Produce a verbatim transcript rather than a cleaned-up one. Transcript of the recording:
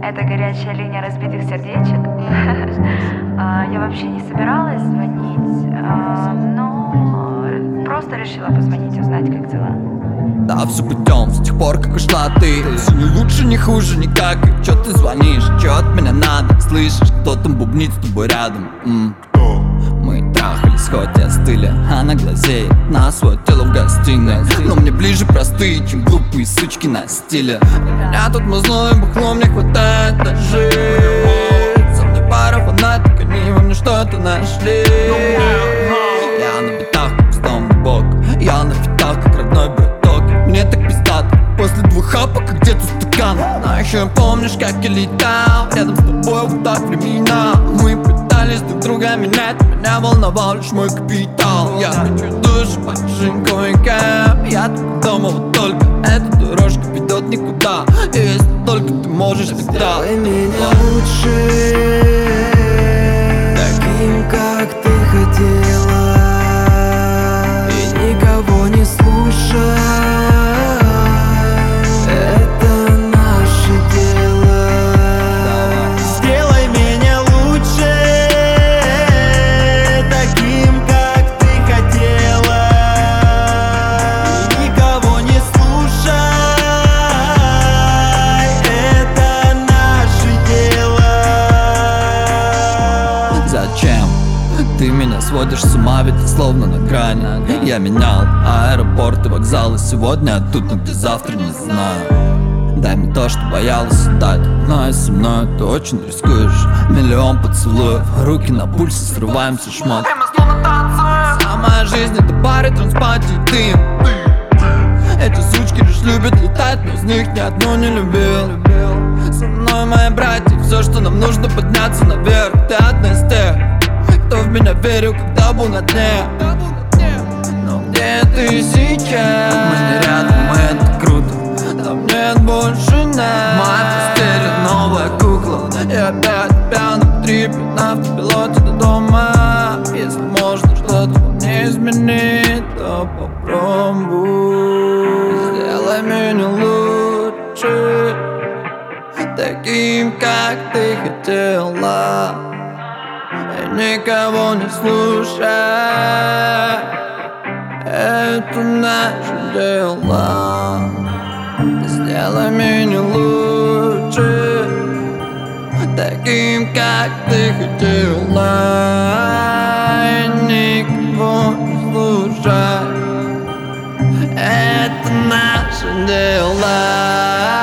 Это горячая линия разбитых сердечек. Я вообще не собиралась звонить, но просто решила позвонить, узнать, как дела. Да, все путем, с тех пор, как ушла ты. Все не лучше, не хуже, никак. И чё ты звонишь, чё от меня надо? Слышишь, кто там бубнит с тобой рядом? М? Мы трахались, хоть и остыли. Она глазеет на свое тело в гостиной. Но мне ближе простые, чем глупые сучки на стиле. Меня тут мазной бухлом не хватает на жизнь. Со мной пара фанаток, они во мне что-то нашли. Я на битах, как бездомный бог. Я на фитах, как родной браток. Мне так пиздато, после двух хапок, как где-то стакан. Но еще помнишь, как я летал рядом с тобой вот так времена. Мы пытались друг друга менять, меня волновал лишь мой капитал. Я хочу душ, машинку и кэп. Я только дома, вот только эта дорожка ведет никуда. И если только ты можешь, тогда сделай меня лучше, таким, как ты хотела. И никого не слушай, это наше дело. Сделай меня лучше, таким, как ты хотела. И никого не слушай, это наше дело. Зачем? Ты меня сводишь с ума, ведь ты словно на грани. Я менял аэропорты, вокзалы сегодня, а тут, но где завтра, не знаю. Дай мне то, что боялась дать, но и со мной ты очень рискуешь. Миллион поцелуев, руки на пульсе, срываемся шмот. Вся моя жизнь это бар и транспати, ты. Эти сучки лишь любят летать, но из них ни одну не любил. Со мной мои братья, все, что нам нужно, подняться наверх. Ты одна из тех, кто в меня верил, когда был на дне. Но где ты сейчас? Мы не рядом, и это круто. Там нет больше нас. Моя постель новая кукла. И опять тебя на трипе, на автопилоте до дома. Если можно что-то мне изменить, то попробуй. Сделай меня лучше, таким, как ты хотела. И никого не слушай, это наше дело. Сделай меня лучше, таким, как ты хотела. И никого не слушай, это наше дело.